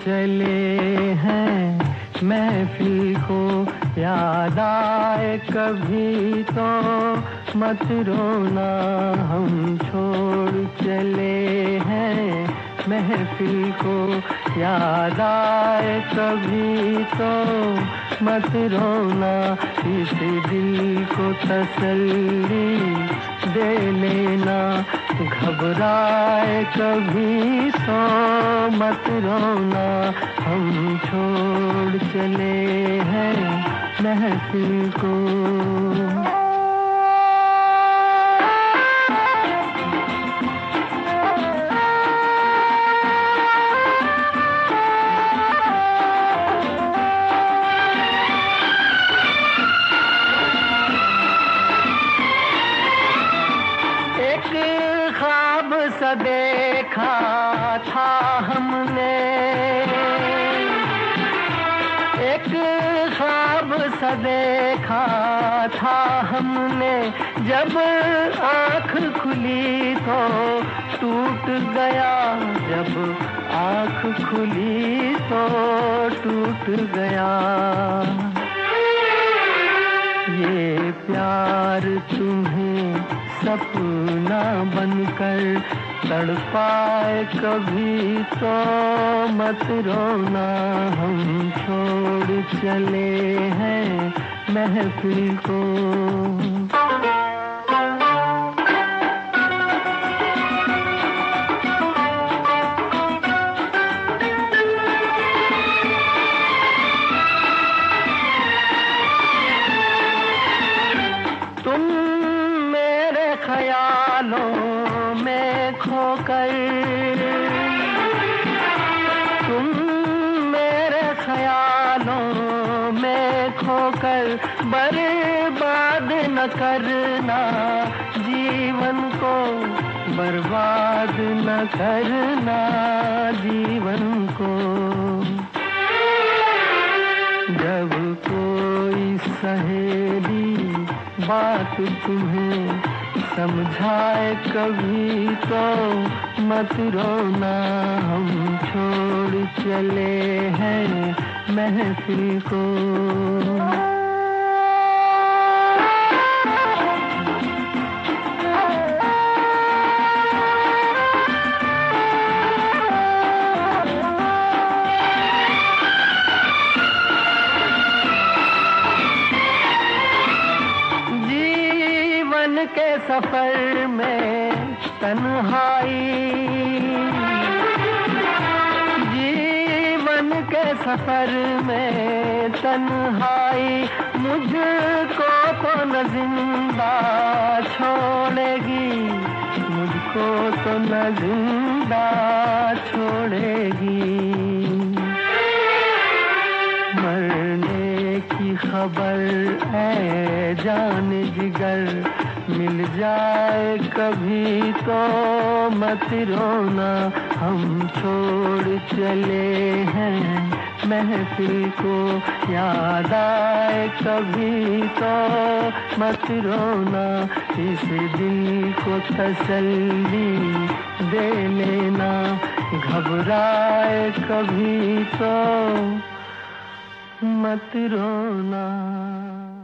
चले हैं महफिल को याद आए कभी तो मत रोना, हम छोड़ चले हैं महफिल को याद आए कभी तो मत रोना, इस दिल को तसल्ली दे लेना, घबराए कभी तो मत रोना, हम छोड़ चले हैं महफिल को। ख्वाब सा देखा था हमने, एक ख्वाब सा देखा था हमने, जब आँख खुली तो टूट गया, जब आँख खुली तो टूट गया। ये प्यार तुम्हें सपना बनकर तड़पाए कभी तो मत रोना, हम छोड़ चले हैं महफिल को। ख्यालों में खोकर तुम मेरे ख्यालों में खोकर बर्बाद न करना जीवन को, बर्बाद न करना जीवन को। जब कोई सहेली बात तुम्हें समझाए कभी तो मत रोना, हम छोड़ चले हैं महफिल को। के सफर में तन्हाई, जीवन के सफर में तन्हाई, मुझको तो न जिंदा छोड़ेगी, मुझको तो न जिंदा छोड़ेगी। मरने की खबर है जान जिगर मिल जाए कभी तो मत रोना, हम छोड़ चले हैं महफिल को याद आए कभी तो मत रोना, इस दिल को तसल्ली दे लेना, घबराए कभी तो मत रोना।